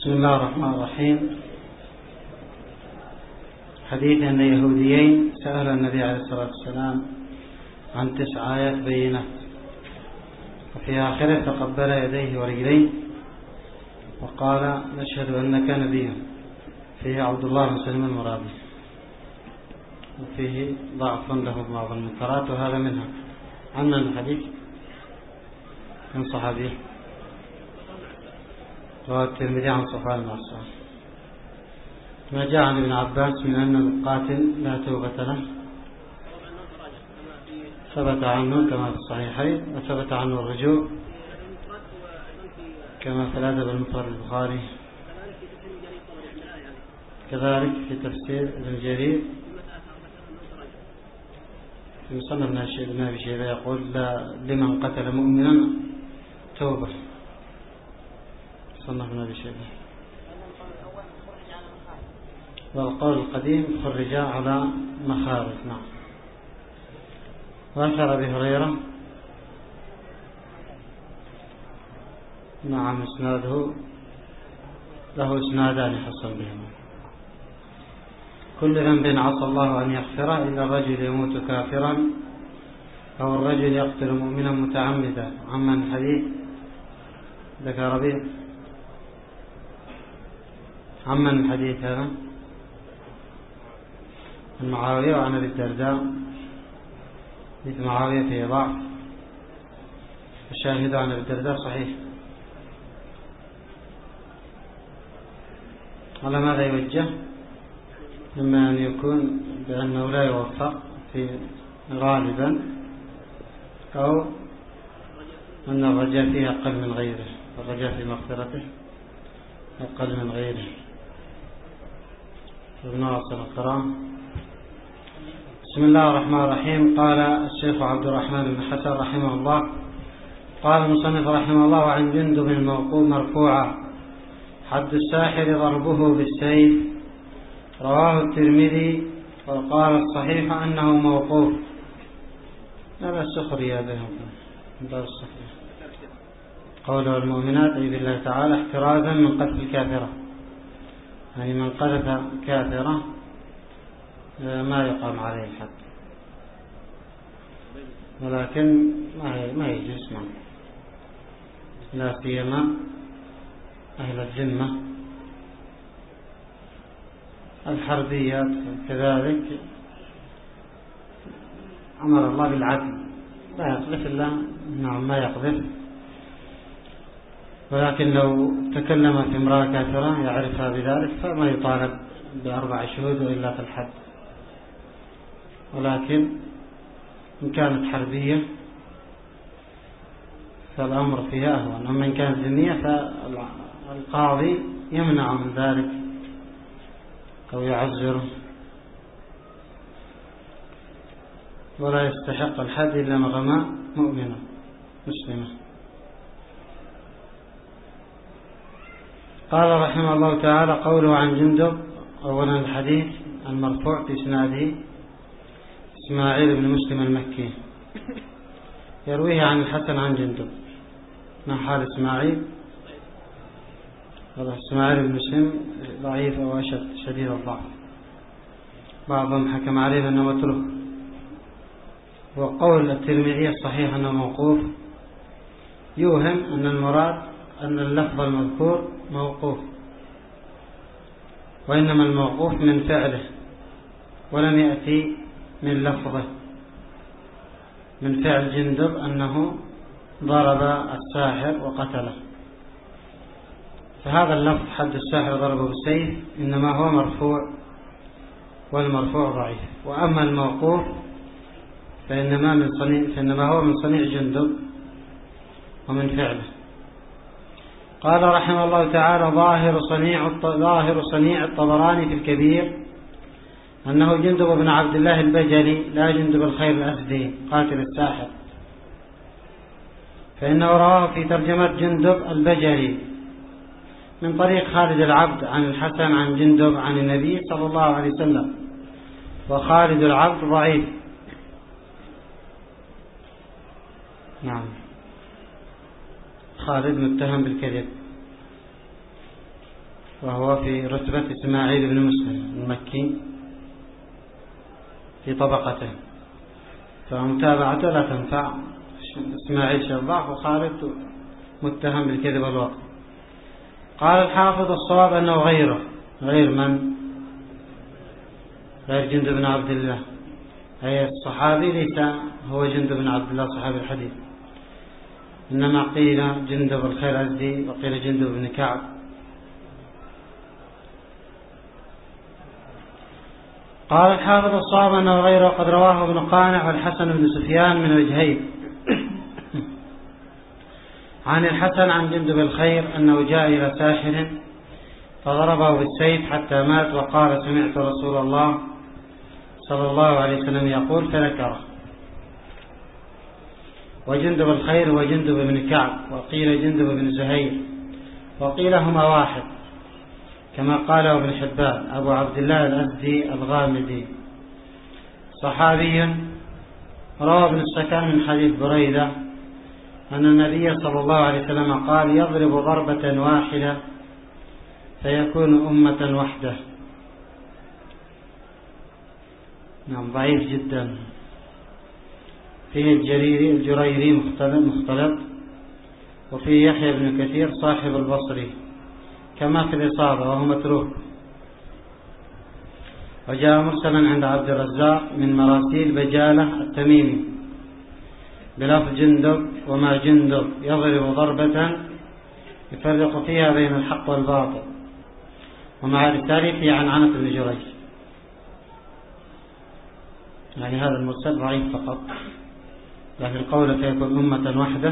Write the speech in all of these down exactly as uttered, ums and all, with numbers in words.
بسم الله الرحمن الرحيم. حديث أن يهوديين سأل النبي عليه الصلاة والسلام عن تسع آيات بينات، وفي آخره تقبل يديه ورجليه وقال نشهد أنك نبي، فيه عبد الله بن سليم المرابي، وفيه ضعف له بعض المنكرات وهذا منها. عنا الحديث من صحابيه رواه الترمذي عن صفوان بن عفان ما جاء عن ابن عباس من أن القاتل لا توبة له، ثبت عنه كما في الصحيحين، وثبت عنه الرجوع كما في الأدب المفرد البخاري، كذلك في تفسير ابن جرير في مصنف ابن أبي شيبة يقول لمن قتل مؤمنا توبة، مصنف ابن أبي شيبة. والقول القديم خرج على مخارج. نعم. وأثر أبي هريرة نعم اسناده له اسنادان حصل بهما: كل ذنب عصى الله أن يغفره إلا الرجل يموت كافرا أو الرجل يقتل مؤمنا متعمدا. عمن الحديث ذكر به عمن الحديث هذا عن معاوية وعن أبي الدرداء. حديث معاوية فيه ضعف، الشاهد عن أبي الدرداء صحيح. على ماذا يوجه؟ إما أن يكون بأنه لا يوفق في غالبا، أو أن الرجاء فيه أقل من غيره، الرجاء في مغفرته أقل من غيره. ابن واصل الكرام. بسم الله الرحمن الرحيم. قال الشيخ عبد الرحمن بن حسن رحمه الله: قال المصنف رحمه الله: عن جندب الموقوف مرفوعا: حد الساحر ضربه بالسيف. رواه الترمذي وقال الصحيح أنه موقوف. هذا السخرية بهم قوله المؤمنات أي بالله تعالى احترازا من قتل الكافرة، يعني من قذف كافرة ما يقام عليه الحد، ولكن ما يجوز معه، لا سيما أهل الذمة الحربيات. كذلك أمر الله بالعدل، لا يقذف إلا نعم ما يقذف، ولكن لو تكلم في امرأة كافرة يعرفها بذلك فما يطالب بأربع شهود إلا في الحد. ولكن إن كانت حربية فالأمر فيها أهون، أما إن كانت ذمية فالقاضي يمنع من ذلك أو يعذره، ولا يستحق الحد إلا مغمى مؤمنة مسلمة. قال رحمه الله تعالى: قوله عن جندب. أولا الحديث المرفوع في إسناده إسماعيل بن مسلم المكي، يرويه عن الحسن عن جندب. ما حال إسماعيل؟ إسماعيل بن مسلم ضعيف أو أشد شديد الضعف، بعضهم حكم عليه بأنه متروك. وقول الترمذي الصحيح أنه موقوف يوهم أن المراد أن اللفظ المذكور موقوف، وإنما الموقوف من فعله ولم يأتي من لفظه، من فعل جندب أنه ضرب الساحر وقتله، فهذا اللفظ حد الساحر ضربه بالسيف إنما هو مرفوع، والمرفوع ضعيف. وأما الموقوف فإنما, من صنيع فإنما هو من صنيع جندب ومن فعله. قال رحمه الله تعالى: ظاهر صنيع ظاهر صنيع الطبراني في الكبير أنه جندب بن عبد الله البجلي لا جندب الخير الأسدي قاتل الساحر، فإنه رواه في ترجمة جندب البجلي من طريق خالد العبد عن الحسن عن جندب عن النبي صلى الله عليه وسلم، وخالد العبد ضعيف. نعم، خالد متهم بالكذب. وهو في رتبة إسماعيل بن مسلم المكي في طبقته، فمتابعته لا تنفع. إسماعيل شباح وخالد متهم بالكذب والوقت. قال الحافظ الصواب أنه غيره، غير من؟ غير جندب بن عبد الله، أي الصحابي ليس هو جندب بن عبد الله صحابي الحديث، إنما قيل جندب الخيرازي وقيل جندب بن كعب. قال الحافظ الصواب أنه غيره قد رواه ابن قانع والحسن بن سفيان من وجهين عن الحسن عن جندب الخير أنه جاء إلى ساحر فضربه بالسيف حتى مات وقال سمعت رسول الله صلى الله عليه وسلم يقول فذكره. وجندب الخير وجندب بن كعب، وقيل جندب بن زهير، وقيل هما واحد كما قاله ابن حبان أبو عبد الله الأزدي الغامدي، صحابي روى ابن السكن من حديث بريدة أن النبي صلى الله عليه وسلم قال يضرب ضربة واحدة فيكون أمة وحده. نعم ضعيف جدا. فيه الجريري الجريري مختلط، وفيه يحيى بن كثير صاحب البصري كما في الإصابة وهو متروك. وجاء مرسلا عند عبد الرزاق من مراسيل بجالة التميمي بلفظ جندب وما جندب يضرب ضربة يفرق فيها بين الحق والباطل، ومع رسالة في عن عنة بن جريج. يعني هذا المرسل ضعيف فقط، لكن قوله فيكون أمة وحده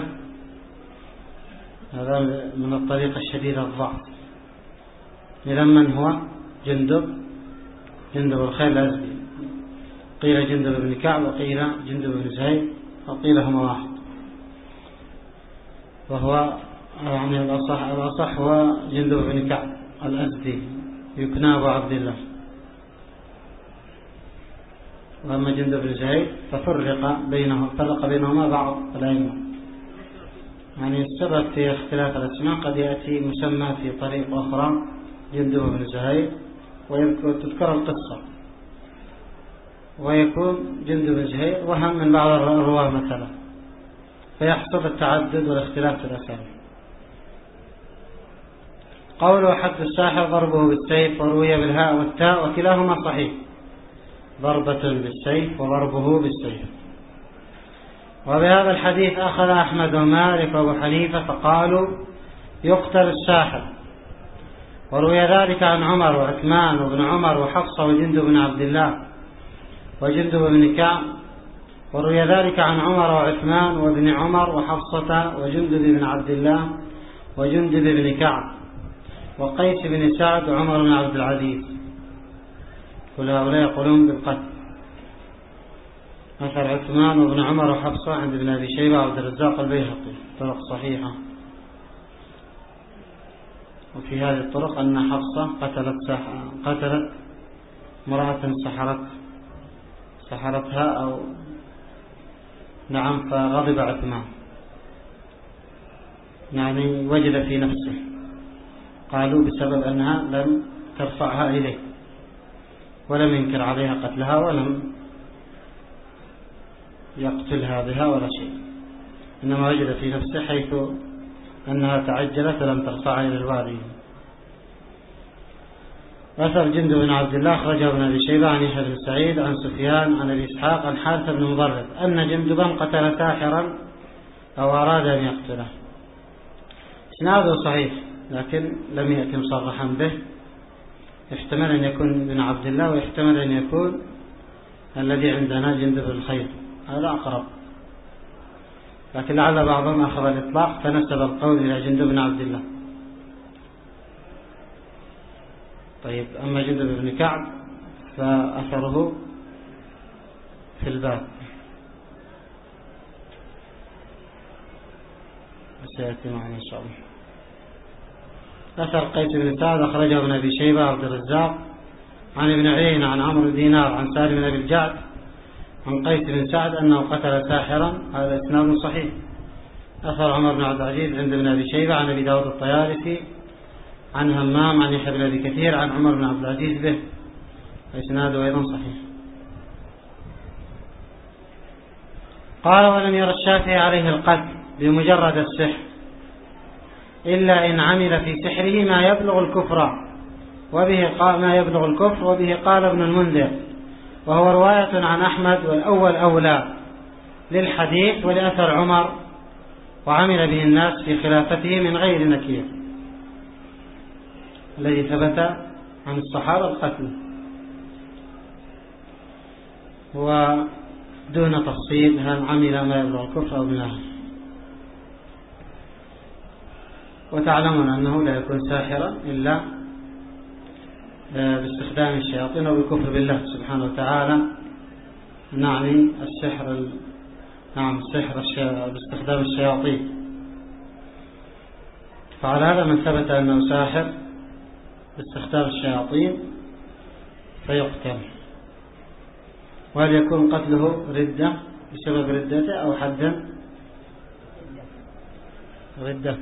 هذا من الطريقة الشديدة الضعف. إذا من هو جندب؟ جندب الخير الأزدي، قيل جندب بن كعب وقيل جندب بن زهير وقيل هما واحد، وهو يعني الأصح, الأصح هو جندب بن كعب الأزدي يكنى أبو عبد الله. وأما جندب بن زهير ففرق بينهم فرق بينهما بعض الأئمة. يعني السبب في اختلاف الأسماء قد يأتي مسمى في طريق أخرى جندب بن زهير وتذكر القصة، ويكون جندب بن زهير وهم من بعض الرواه مثلا، فيحصل التعدد والاختلاف في الأسامي. قوله حد الساحر ضربه بالسيف وروي بالهاء والتاء وكلاهما صحيح، ضربة بالسيف وضربه بالسيف. وبهذا الحديث أخذ أحمد ومالك وأبو حنيفة فقالوا يقتل الساحر، وروي ذلك عن عمر وعثمان وابن عمر وحفصة وجندب بن عبد الله وجندب بن كعب، وروي ذلك عن عمر وعثمان وابن عمر وحفصة وجندب بن عبد الله وجندب بن كعب وقيس بن سعد وعمر بن عبد العزيز، كل هؤلاء يقولون بالقتل. أثر عثمان وابن عمر وحفصة عند ابن أبي شيبة وعبد الرزاق البيهقي طرق صحيحة. وفي هذه الطرق أن حفصة قتلت قتلت امرأة سحرت سحرتها أو نعم فغضب عثمان، يعني وجد في نفسه، قالوا بسبب أنها لم ترفعها إليه ولم ينكر عليها قتلها ولم يقتلها بها ولا شيء، إنما وجد في نفسه حيث أنها تعجلت ولم ترفعها إلى الوالي. أثر جندب بن عبد الله أخرجه ابن أبي شيبة عن يحيى بن سعيد عن سفيان عن أبي إسحاق عن حارث بن مضرب أن جندبا قتل ساحرا أو أراد أن يقتله. إسناده صحيح لكن لم يأتي مصرحا به، يحتمل أن يكون ابن عبد الله ويحتمل أن يكون الذي عندنا جندب الخير، هذا أقرب، لكن لعل بعضهم أخذ الإطلاق فنسب القول إلى جندب بن عبد الله. طيب أما جندب بن كعب فأثره في الباب سيأتي معنا إن شاء الله. أثر قيس بن سعد أخرجه ابن أبي شيبة عبد الرزاق عن ابن عيينة عن عمرو دينار عن سالم بن أبي الجعد عن قيس بن سعد أنه قتل ساحرا، هذا إسناد صحيح. أثر عمر بن عبد العزيز عند ابن أبي شيبة عن أبي داود الطيالسي عن همام عن يحيى بن أبي كثير عن عمر بن عبد العزيز به، إسناده أيضا صحيح. قال: ولم ير الشافعي عليه القتل بمجرد السحر إلا إن عمل في سحره ما يبلغ الكفر، وبه قال ما يبلغ الكفر وبه قال ابن المنذر، وهو رواية عن أحمد، والأول أولى للحديث ولأثر عمر، وعمل به الناس في خلافته من غير نكير. الذي ثبت عن الصحابة القتل، ودون تفصيل هل عمل ما يبلغ الكفر أو لا. وتعلمون أنه لا يكون ساحرا إلا باستخدام الشياطين أو بالكفر بالله سبحانه وتعالى. نعني السحر نعم السحر باستخدام الشياطين. فعلى هذا من ثبت أنه ساحر باستخدام الشياطين فيقتل. وهل يكون قتله ردة بسبب ردته أو حدا؟ ردة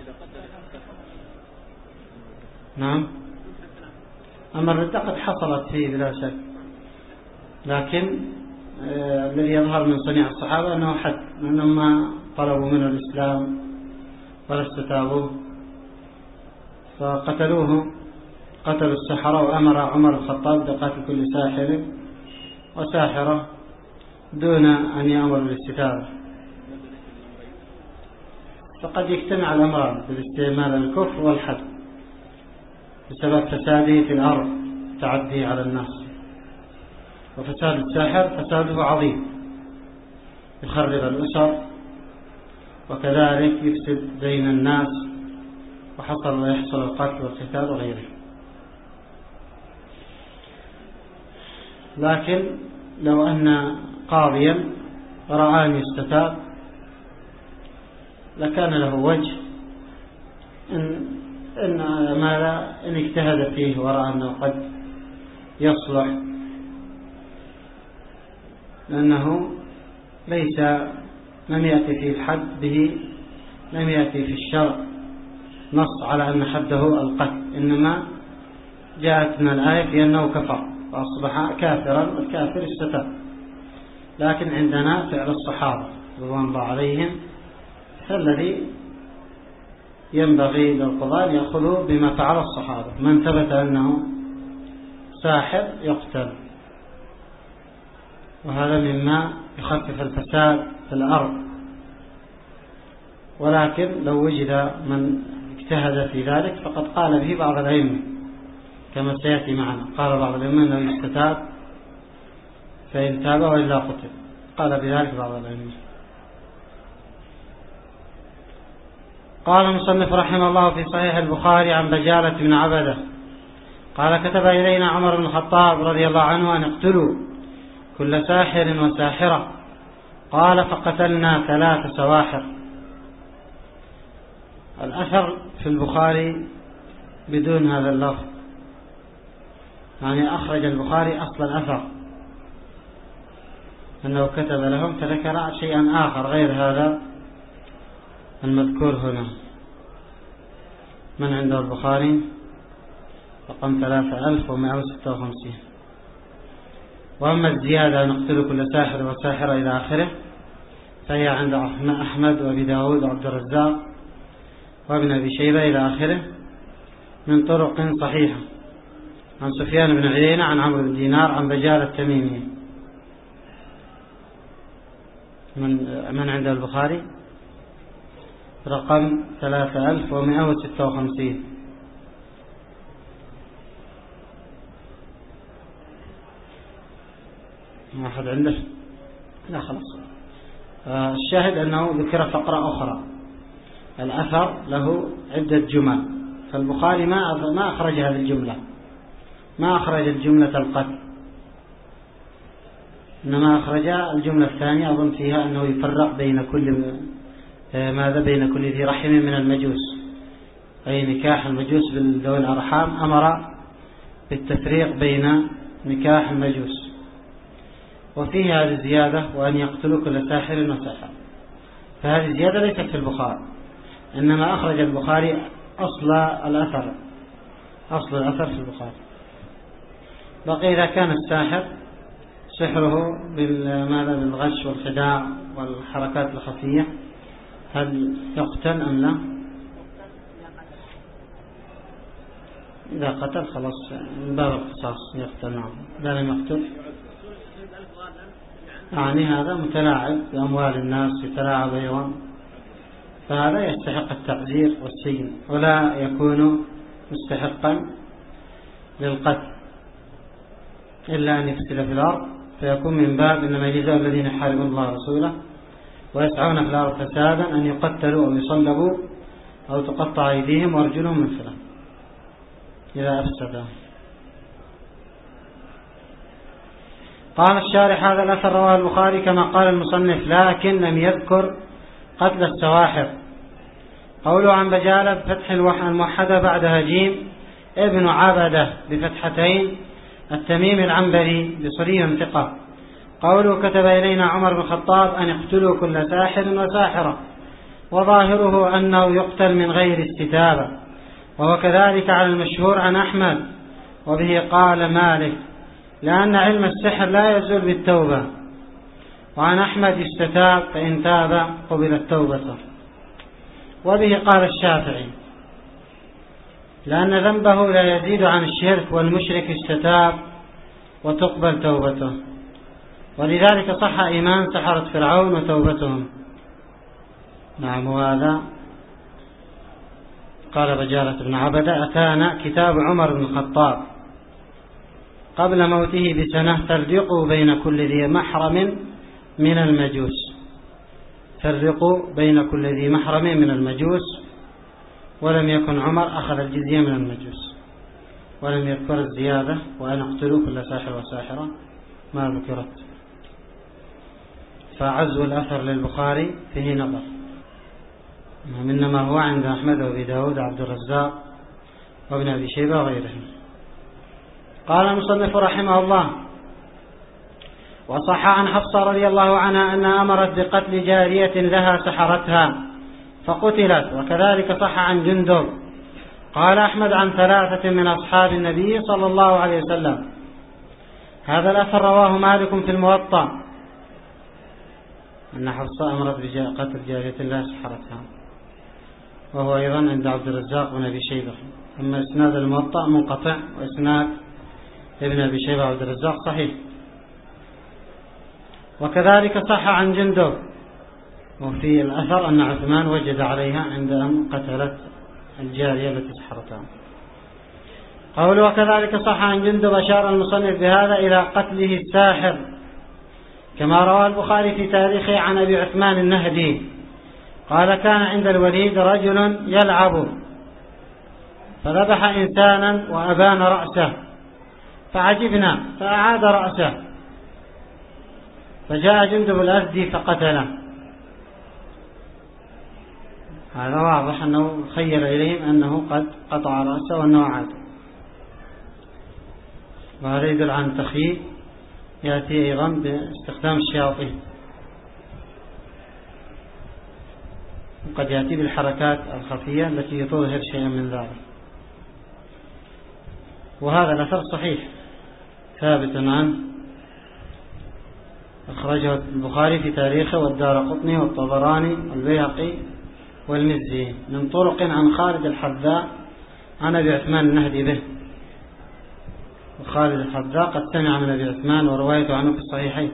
نعم. أما الردة قد حصلت فيه بلا شك، لكن آه الذي يظهر من صنيع الصحابة أنه حد، أنهم ما طلبوا منه الإسلام ولا استتابوه فقتلوه، قتلوا السحرة، وأمر عمر الخطاب بقتل كل ساحر وساحرة دون أن يأمر بالاستتابة. فقد يجتمع الأمران بالاستعمال الكفر والحد بسبب فساده في الأرض، تعدي على الناس. وفساد الساحر فساده عظيم، يخرب الأسر، وكذلك يفسد بين الناس، وحصل ويحصل القتل والقتال وغيره. لكن لو أن قاضيا رأى أن يستتاب لكان له وجه إن, إن, ماذا إن اجتهد فيه ورأى أنه قد يصلح، لأنه ليس لم يأتي في الحد به، لم يأتي في الشرع نص على أن حده القتل، إنما جاءتنا الآية في أنه كفر فأصبح كافرا، والكافر استتاب. لكن عندنا فعل الصحابة رضوان الله عليهم فالذي ينبغي للقضاء يأخذوا بما فعل الصحابة. من ثبت أنه ساحر يقتل، وهذا مما يخفف الفساد في الأرض. ولكن لو وجد من اجتهد في ذلك فقد قال به بعض الأئمة كما سيأتي معنا. قال بعض الأئمة أنه يستتاب فإن تاب وإلا قتل، قال بذلك بعض الأئمة. قال المصنف رحمه الله في صحيح البخاري عن بجالة بن عبدة قال: كتب إلينا عمر بن الخطاب رضي الله عنه أن اقتلوا كل ساحر وساحرة. قال: فقتلنا ثلاث سواحر. الأثر في البخاري بدون هذا اللفظ، يعني أخرج البخاري أصل الأثر أنه كتب لهم، فذكر شيئا آخر غير هذا المذكور هنا. من عنده البخاري رقم ثلاثة آلاف ومائة وستة وخمسين. وأما الزيادة نقتل كل ساحر وساحرة إلى آخره فهي عند أحمد وأبي داود وعبد الرزاق وابن أبي شيبة إلى آخره من طرق صحيحة عن سفيان بن عيينة عن عمرو بن دينار عن بجالة التميمي. من من عند البخاري رقم ثلاثة آلاف ومائة وستة وخمسين. ما أحد عنده؟ لا خلاص. آه الشاهد أنه ذكر فقرة أخرى. الأثر له عدة جمل، فالبخاري ما ما أخرج هذه الجملة، ما أخرج الجملة القتل، إنما أخرج الجملة الثانية أظن فيها أنه يفرق بين كل ماذا بين كل ذي رحم من المجوس، أي نكاح المجوس بالذوي الأرحام، أمر بالتفريق بين نكاح المجوس. وفيه هذه الزيادة وأن يقتلوا كل ساحر وساحر، فهذه الزيادة ليست في البخاري، إنما أخرج البخاري أصل الأثر أصل الأثر في البخاري. بقي إذا كان الساحر سحره بالماذا بالغش والخداع والحركات الخفية هل يقتل أم لا؟ إذا قتل خلاص من باب القصاص يقتل. نعم. إذا لم يقتل يعني هذا متلاعب بأموال الناس يتلاعب أيضا، فهذا يستحق التعزير والسجن ولا يكون مستحقا للقتل إلا أن يفسد في الأرض، فيكون من باب إنما يجزاء الذين يحاربون الله ورسوله ويسعون في الأرض فسادا أن يقتلوا أو يصلبوا أو تقطع أيديهم وأرجلهم من خلاف إذا أفسد. قال الشارح هذا الأثر رواه البخاري كما قال المصنف، لكن لم يذكر قتل السواحر. قوله عن بجالة بفتح الموحدة بعدها جيم ابن عبدة بفتحتين التميم العنبري بصري ثقة. قوله كتب إلينا عمر بن الخطاب أن يقتلوا كل ساحر وساحرة، وظاهره أنه يقتل من غير استتابة، وهو كذلك على المشهور عن أحمد، وبه قال مالك لأن علم السحر لا يزول بالتوبة، وعن أحمد يستتاب فإن تاب قبلت توبته، وبه قال الشافعي لأن ذنبه لا يزيد عن الشرك والمشرك استتاب وتقبل توبته، ولذلك صح إيمان سحرة فرعون وتوبتهم. نعم. وهذا قال بجالة بن عبدة أتانا كتاب عمر بن الخطاب قبل موته بسنة فرقوا بين كل ذي محرم من المجوس، فرقوا بين كل ذي محرم من المجوس، ولم يكن عمر أخذ الجزية من المجوس، ولم يذكر الزيادة وأن اقتلوا كل ساحر وساحرة ما ذكرت. فعزو الأثر للبخاري فيه نظر، إنما هو عند أحمد وابي داود عبد الرزاق وابن أبي شيبة وغيرهم. قال المصنف رحمه الله وصح عن حفصة رضي الله عنها أنها أمرت بقتل جارية لها سحرتها فقتلت، وكذلك صح عن جندب. قال أحمد عن ثلاثة من أصحاب النبي صلى الله عليه وسلم. هذا الأثر رواه مالك في الموطأ أن حفصة أمرت بقتل جارية لها سحرتها، وهو أيضا عند عبد الرزاق وابن أبي شيبة. أما إسناد الموطأ منقطع، وإسناد ابن أبي شيبة وعبد الرزاق صحيح. وكذلك صح عن جندب، وفي الأثر أن عثمان وجد عليها عند أن قتلت الجارية التي سحرتها. قوله وكذلك صح عن جندب أشار المصنف بهذا إلى قتله الساحر، كما روى البخاري في تاريخه عن أبي عثمان النهدي قال كان عند الوليد رجل يلعب فذبح إنسانا وأبان رأسه فعجبنا فأعاد رأسه، فجاء جندب الأزدي فقتله. هذا واضح أنه خير إليهم أنه قد قطع رأسه وأنه عاد، وهذا يدل عن تخييل يأتي أيضا باستخدام الشياطين، وقد يأتي بالحركات الخفية التي تظهر شيئا من ذلك. وهذا الأثر صحيح ثابت عنه، أخرجه البخاري في تاريخه والدارقطني والطبراني والبيهقي والمزي من طرق عن خالد الحذاء عن أبي عثمان النهدي به. وخالد الحذاء قد سمع من أبي عثمان وروايته عنه في الصحيحين.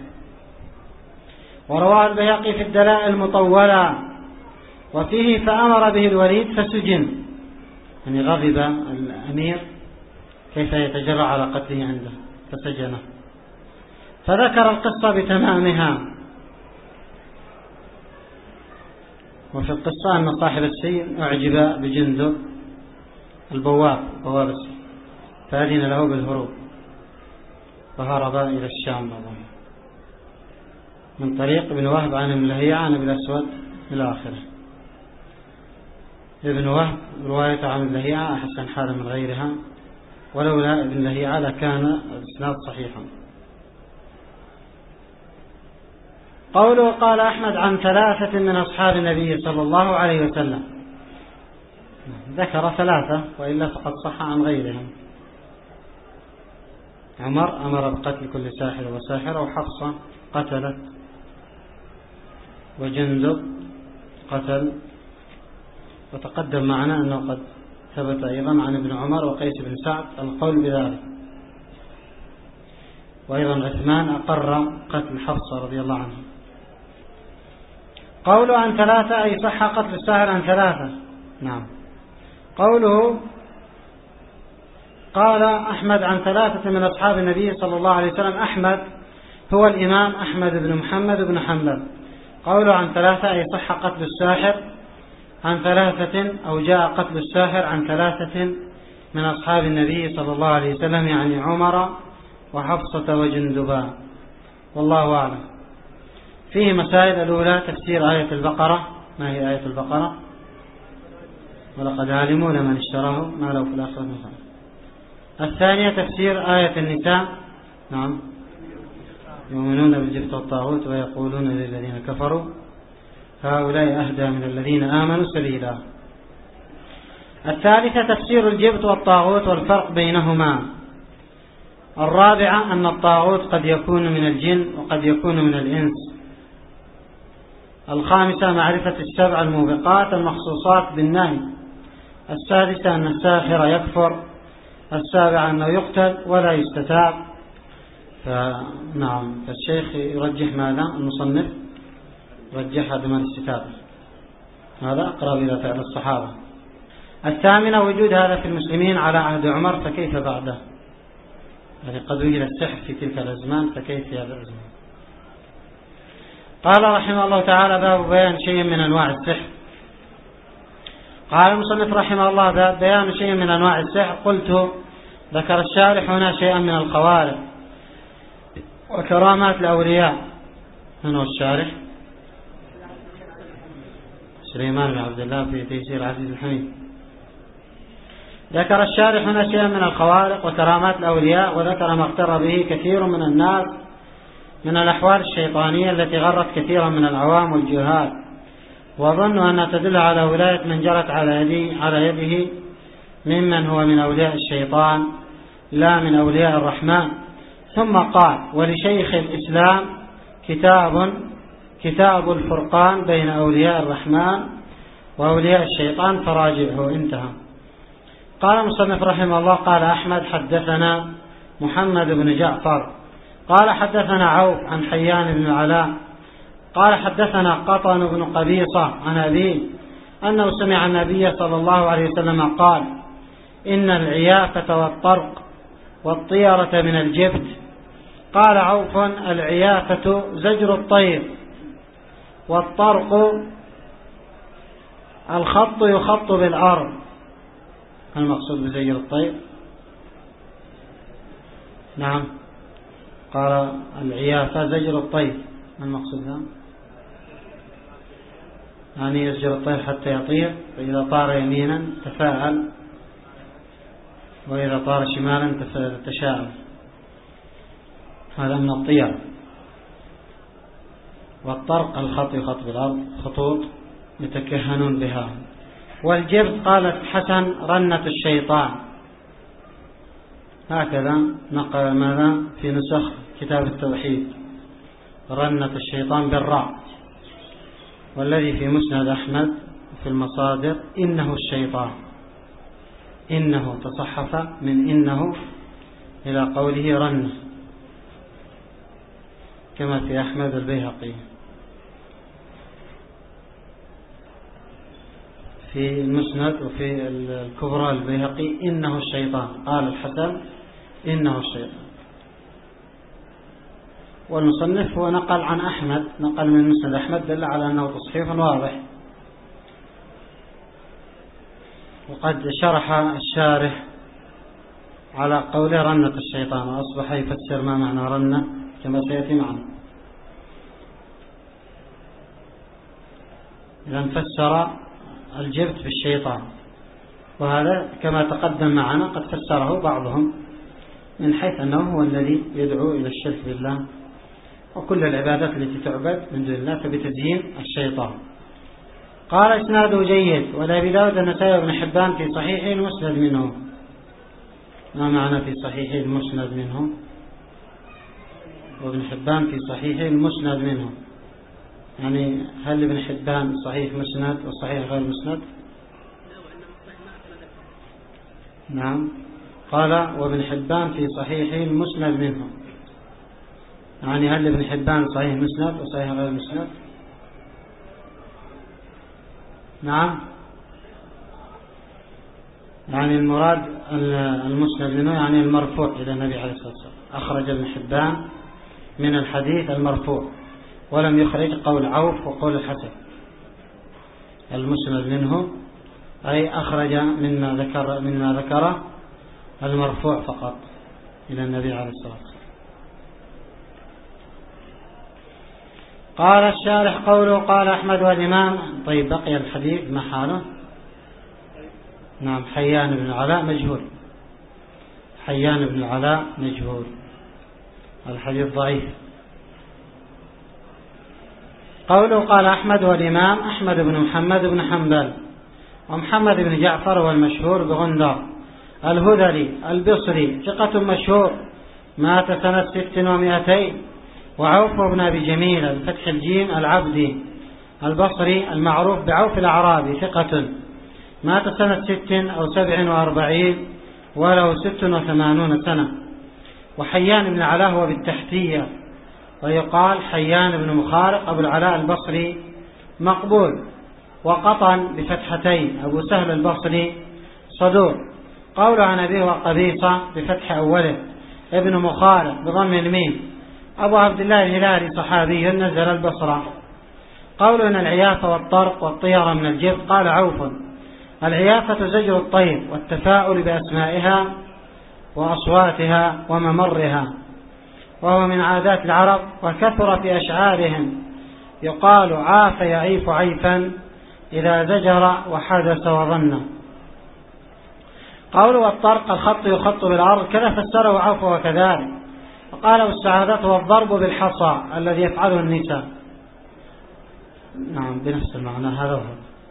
ورواه البيهقي في الدلائل المطولة وفيه فأمر به الوليد فسجن، يعني غضب الأمير كيف يتجرع على قتله عنده فسجنه، فذكر القصة بتمامها. وفي القصة أن صاحب السجن أعجب بجندب البواب بواب السجن فأذن له بالهروب، فهرب إلى الشام من طريق ابن وهب عن ابن لهيعة عن ابن الأسود إلى آخره. ابن وهب رواية عن ابن لهيعة أحسن حالا من غيرها، ولولا ابن لهيعة لكان الإسناد صحيحا. قوله قال أحمد عن ثلاثة من أصحاب النبي صلى الله عليه وسلم، ذكر ثلاثة وإلا فقد صح عن غيرهم. عمر أمر بقتل كل ساحر وساحرة، وحفصة قتلت، وجندب قتل. وتقدم معنا أنه قد ثبت أيضا عن ابن عمر وقيس بن سعد القول بذلك. وأيضا عثمان أقر قتل حفصة رضي الله عنه. قوله عن ثلاثة أي صح قتل الساحر عن ثلاثة. نعم. قوله قال أحمد عن ثلاثة من أصحاب النبي صلى الله عليه وسلم. أحمد هو الإمام أحمد بن محمد بن حنبل. قوله عن ثلاثة أي صح قتل الساحر عن ثلاثة، أو جاء قتل الساحر عن ثلاثة من أصحاب النبي صلى الله عليه وسلم، يعني عمر وحفصة وجندبان. والله أعلم. فيه مسائل. الأولى تفسير آية البقرة. ما هي آية البقرة؟ ولقد علموا لمن اشتراه ما له في الآخرة من خلاق. الثانية تفسير آية النساء. نعم. يؤمنون بالجبت والطاغوت ويقولون للذين كفروا هؤلاء أهدى من الذين آمنوا سبيلا. الثالثة تفسير الجبت والطاغوت والفرق بينهما. الرابعة أن الطاغوت قد يكون من الجن وقد يكون من الإنس. الخامسة معرفة السبع الموبقات المخصوصات بالنهي. السادسة أن الساحر يكفر. السابعة أنه يقتل ولا يستتاب. فنعم، فالشيخ يرجح ماذا؟ المصنف رجح عدم الاستتابة، هذا أقرب إلى فعل الصحابة. الثامنة وجود هذا في المسلمين على عهد عمر، فكيف بعده؟ يعني قد وجد السحر في تلك الأزمان، فكيف في هذا الأزمان؟ قال رحمه الله تعالى: باب بيان شيء من أنواع السحر. قال المصنف رحمه الله: باب بيان شيء من أنواع السحر. قلت: ذكر الشارح هنا شيئا من الخوارق وكرامات الأولياء. من هو الشارح؟ سليمان بن عبد الله في تيسير العزيز الحميد. ذكر الشارح هنا شيئا من الخوارق وكرامات الأولياء، وذكر ما اغتر به كثير من الناس من الأحوال الشيطانية التي غرت كثيرا من العوام والجهال، وظنوا أنها تدل على ولاية من جرت على يده, على يده ممن هو من أولياء الشيطان لا من أولياء الرحمن. ثم قال: ولشيخ الإسلام كتاب كتاب الفرقان بين أولياء الرحمن وأولياء الشيطان فراجعه. انتهى. قال المصنف رحمه الله: قال أحمد: حدثنا محمد بن جعفر قال حدثنا عوف عن حيان بن علاء قال حدثنا قطن بن قبيصة عن أبيه أنه سمع النبي صلى الله عليه وسلم قال: إن العيافة والطرق والطيرة من الجبت. قال عوف: العيافة زجر الطير، والطرق الخط يخط بالأرض. المقصود بزجر الطير؟ نعم. قال: العيافة زجر الطير. ما المقصود ذا؟ يعني يزجر الطير حتى يطير، فإذا طار يمينا تفاءل، وإذا طار شمالا تشاءم. هذا من الطير. والطرق الخط يخط بالأرض، خطوط يتكهنون بها. والجبت قالت حسن: رنة الشيطان. هكذا نقل ماذا في نسخ كتاب التوحيد: رنة الشيطان بالراء. والذي في مسند أحمد في المصادر: إنه الشيطان. إنه تصحف من إنه إلى قوله رنة، كما في أحمد البيهقي. في المسند وفي الكبرى البيهقي: إنه الشيطان. قال الحسن: إنه الشيطان. والمصنف هو نقل عن أحمد، نقل من مسند أحمد، دل على أنه تصحيف واضح. وقد شرح الشارح على قوله رنة الشيطان، وأصبح يفسر ما معنى رنة كما سيأتي معنا. إذن فسر الجبت بالشيطان، وهذا كما تقدم معنا قد فسره بعضهم من حيث أنه هو الذي يدعو إلى الشرك بالله، وكل العبادات التي تعبد من دون الله فبتزيين الشيطان. قال إسناده جيد. ولأبي داود النسائي وابن حبان في صحيحه المسند منه. ما معنى في صحيحه المسند منه؟ وابن حبان في صحيحه المسند منه، يعني هل ابن حبان صحيح مسند وصحيح غير مسند؟ نعم، قال وابن حبان في صحيحه المسند منه، يعني هل ابن حبان صحيح مسند وصحيح غير مسند؟ نعم، يعني المراد المسند منه يعني المرفوع إلى النبي عليه الصلاة والسلام. أخرج ابن حبان من الحديث المرفوع ولم يخرج قول عوف وقول الحسن. المسند منه أي أخرج مما ذكر مما ذكره المرفوع فقط إلى النبي عليه الصلاة والسلام. قال الشارح قوله قال أحمد والإمام. طيب بقي الحديث ما حاله؟ نعم، حيان بن العلاء مجهول. حيان بن العلاء مجهول، الحديث ضعيف. قوله قال أحمد والإمام أحمد بن محمد بن حنبل ومحمد بن جعفر والمشهور بغندر الهذلي البصري ثقة مشهور، مات سنة ست ومئتين. وعوف بن أبي جميل الفتح الجيم العبدي البصري المعروف بعوف الأعرابي ثقة، مات سنة ست أو سبع وأربعين وله ست وثمانون سنة. وحيان بن العلاء هو بالتحتية، ويقال حيان بن مخارق أبو العلاء البصري مقبول. وقطن بفتحتين أبو سهل البصري صدوق. قول عن أبيه وقبيصة بفتح أوله ابن مخارق بضم الميم أبو عبد الله الهلالي صحابي نزل البصرة. قول أن العيافة والطرق والطيرة من الجبت. قال عوف العيافة زجر الطير والتفاؤل بأسمائها وأصواتها وممرها، وهو من عادات العرب وكثر في أشعارهم. يقال عاف يعيف عيفا إذا زجر وحدث وظن. قوله والطرق الخط يخط بالأرض كذا فسره عوف وكذلك. وقاله السعادة والضرب بالحصى الذي يفعله النساء. نعم، بنفس المعنى هذا هو.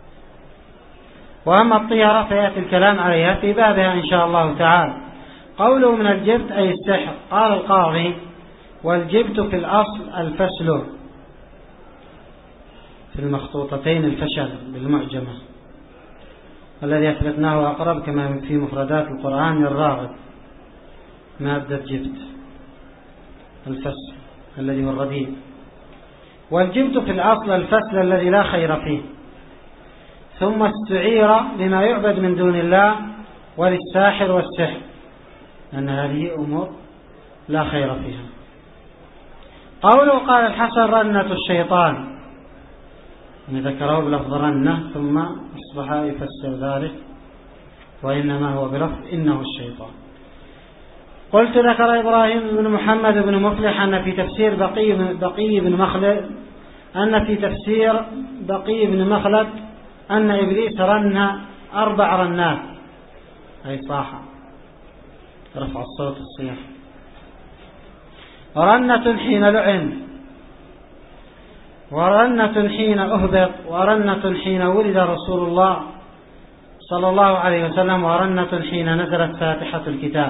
وأما الطيرة فيأتي الكلام عليها في بابها إن شاء الله تعالى. قوله من الجبت أي السحر. قال القاضي والجبت في الأصل الفسل، في المخطوطتين الفشل بالمعجمة، الذي أثبتناه أقرب كما في مفردات القرآن الراغب. مادة جبت الفسل الذي هو الرديء. والجبت في الأصل الفسل الذي لا خير فيه، ثم استعير لما يعبد من دون الله وللساحر والسحر، لأن هذه أمور لا خير فيها. قوله قال الحسن رنة الشيطان، يعني ذكره بلفظ رنة ثم أصبح يفسر ذلك وإنما هو بلفظ إنه الشيطان. قلت ذكر إبراهيم بن محمد بن مفلح أن في تفسير بقي بقي بن مخلد أن في تفسير بقي بن مخلد أن إبليس رن أربع رنات، أي صاح رفع الصوت الصياح. ورنة حين لعن، ورنة حين أهبط، ورنة حين ولد رسول الله صلى الله عليه وسلم، ورنة حين نزلت فاتحة الكتاب.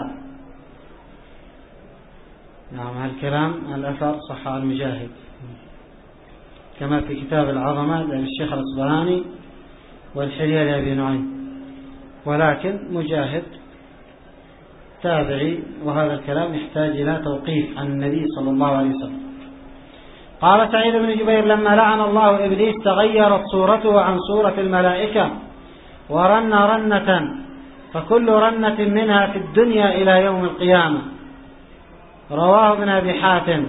نعم، هالكلام الأثر صح المجاهد كما في كتاب العظمة للشيخ الأصبهاني والحلية لأبي نعيم، ولكن مجاهد تابعي، وهذا الكلام يحتاج إلى توقيف عن النبي صلى الله عليه وسلم. قال سعيد بن جبير لما لعن الله إبليس تغيرت صورته عن صورة الملائكة ورن رنة، فكل رنة منها في الدنيا إلى يوم القيامة. رواه ابن أبي حاتم،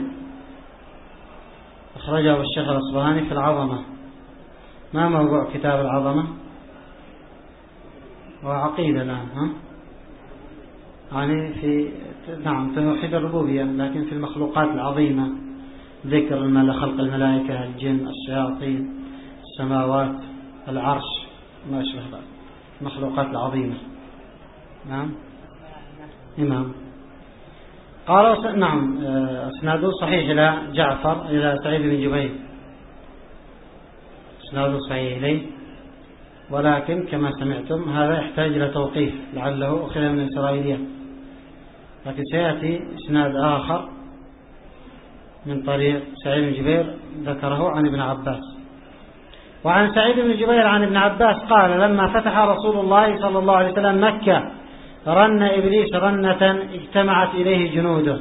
أخرجه الشيخ الأصبهاني في العظمة. ما موضوع كتاب العظمة؟ وعقيدة الآن، ها؟ يعني في نعم توحيد الربوبية، لكن في المخلوقات العظيمة ذكر خلق الملائكة، الجن، الشياطين، السماوات، العرش، ما أشبه ذلك، المخلوقات العظيمة. نعم إمام. قال نعم اسناده صحيح إلى جعفر إلى سعيد بن جبير، اسناده صحيح إليه ولكن كما سمعتم هذا يحتاج إلى توقيف لعله أخذ من الإسرائيليات، لكن سيأتي إسناد آخر من طريق سعيد بن جبير ذكره عن ابن عباس. وعن سعيد بن جبير عن ابن عباس قال: لما فتح رسول الله صلى الله عليه وسلم مكة رن إبليس رنة اجتمعت إليه جنوده.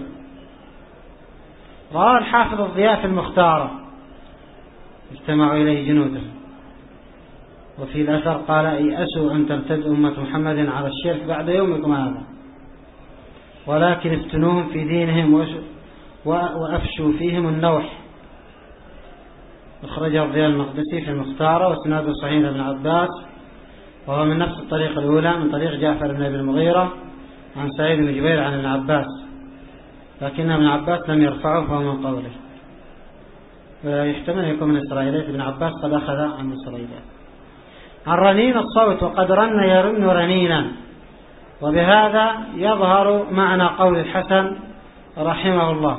رواه الحافظ الضياء في المختارة اجتمعوا إليه جنوده. وفي الأثر قال: يأسوا أن ترتد أمة محمد على الشرك بعد يومكم هذا، ولكن افتنوهم في دينهم وأفشوا فيهم النوح. أخرجه الضياء المقدسي في المختارة وسناده صحيح ابن عباس، وهو من نفس الطريق الأولى من طريق جعفر بن أبي المغيرة عن سعيد بن جبير عن ابن عباس، لكن ابن عباس لم يرفعه فهو من قوله، ويحتمل يكون من إسرائيليات ابن عباس قد أخذ عن إسرائيليات. عن رنين الصوت: وقد رن يرن رنينا. وبهذا يظهر معنى قول الحسن رحمه الله.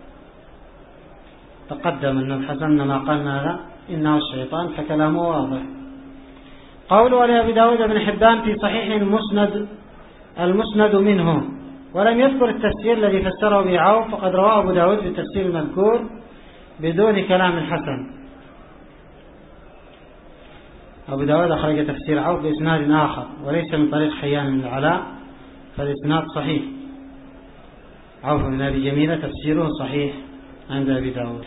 تقدم أن الحسن لما قال هذا إنه الشيطان فكلامه واضح. قول ولأبي داود بن حبان في صحيح المسند المسند منه، ولم يذكر التفسير الذي فسره به عوف، فقد رواه أبو داود في التفسير المذكور بدون كلام الحسن. أبو داود أخرج تفسير عوف بإسناد آخر وليس من طريق حيان بن العلاء، فالإسناد صحيح. عوف بن أبي جميلة تفسيره صحيح عند أبي داود.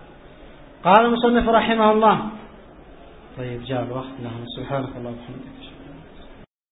قال المصنف رحمه الله. طيب جاء الوقت. سبحانك اللهم وبحمدك.